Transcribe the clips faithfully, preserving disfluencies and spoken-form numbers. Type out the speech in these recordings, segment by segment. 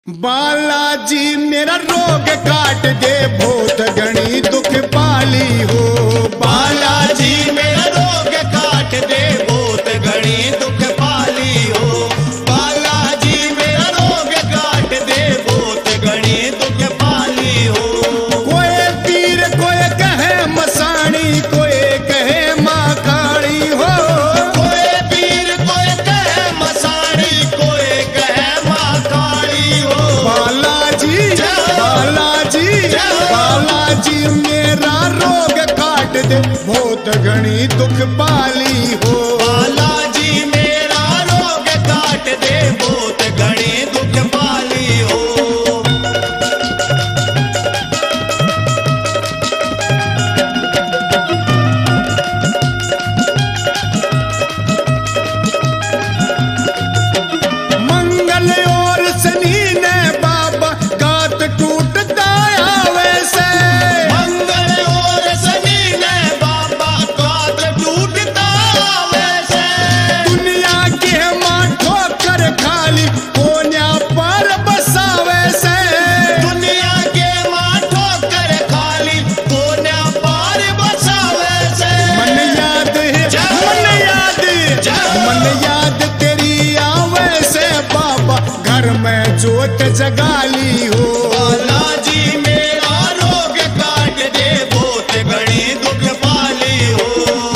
बालाजी मेरा रोग काट दे, बहुत घनी दुख पाली हो। बालाजी मेरा रोग काट दे, बहुत घनी दुख पाली हो। बालाजी मेरा रोग काट दे, बहुत घनी दुख पाली हो। कोई पीर कोई कहे मसाणी, कोई कहे माँ काली हो। कोई पीर कोई कहे मसाणी, कोई कहे माँ काली हो। बालाजी बालाजी बालाजी मेरा रोग काट दे, बहुत घनी दुख पाली हो। बालाजी मेरा रोग काट दे, बहुत घनी दुख पाली हो। मंगल और शनि ने बाबा गात टूटता वैसे। मंगल और शनि ने बाबा कात टूटता वैसे। दुनिया के माँ ठोकर खाली कोन्या पर बसावे से। दुनिया के माँ ठोकर खाली कोन्या पार बसावे से। मन याद है मन याद मन याद तेरी आवे से बाबा, घर में जोत जगाली हो। बालाजी मेरा रोग काट दे, बहुत घनी दुख पाली हो।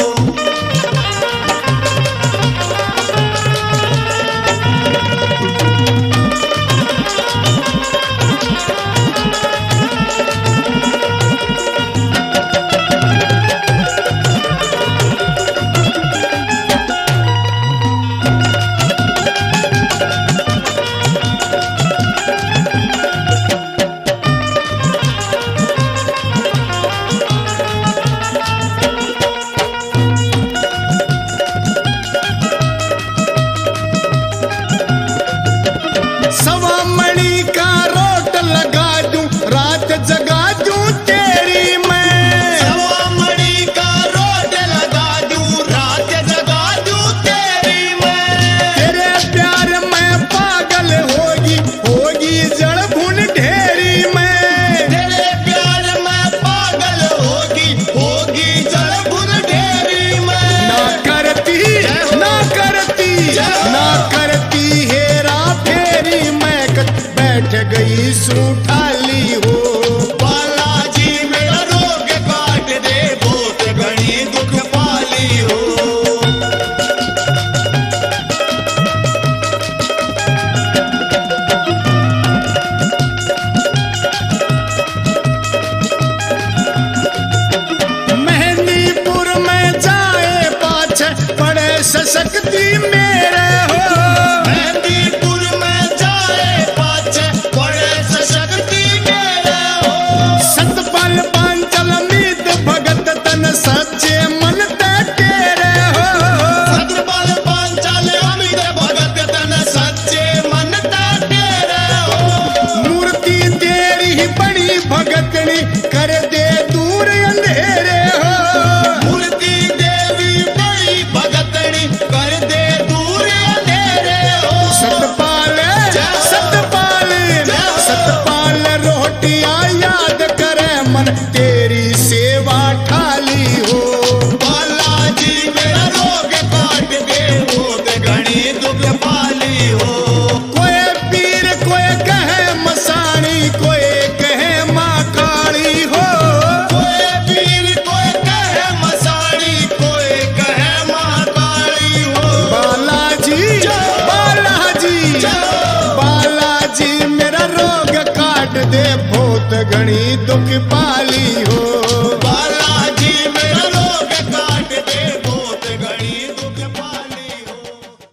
सवा मणि का रोट लगा दूं, रात जगा दूं तेरी मैं। सवा मणि का रोट लगा दूं, रात जगा दूं तेरी मैं। तेरे प्यार में पागल होगी होगी जड़ भुन ढेरी में। तेरे प्यार में पागल होगी होगी जड़ भुन ढेरी में। ना करती ना करती ना करती हेरा फेरी, मैं बैठ गई सूठाली हो। बालाजी मेरा रोग काट दे, बहुत घनी दुख पाली हो। मेहंदीपुर में जाए पाछे पड़े सशक्ति मेरे हो। मेहंदीपुर में जाए पाछे पड़े सशक्ति मेरे हो। सतपाल पांचल मीत भगत तन सच्चे मन ते तेरे हो। सतपाल पांचाल अमित भगत तन सच्चे मन ता तेरे हो। मूर्ति तेरी ही बड़ी भगतनी, कर दे दूर अंधेरे हो। मूर्ति देवी बड़ी भगतनी, कर दे दूर अंधेरे हो। सतपाल सतपाल सतपाल रोटियां याद करे मन, तेरी सेवा ठाली हो। बालाजी मेरा रोग काट दे, बहुत घनी दुख पाली हो। कोई पीर कोई कहे मसाणी, कोई कहे माँ काली हो। कोई पीर कोई कहे मसाणी, कोई कहे माँ काली हो। बालाजी बालाजी बालाजी मेरा रोग काट दे, बहुत घनी दुख पाली हो।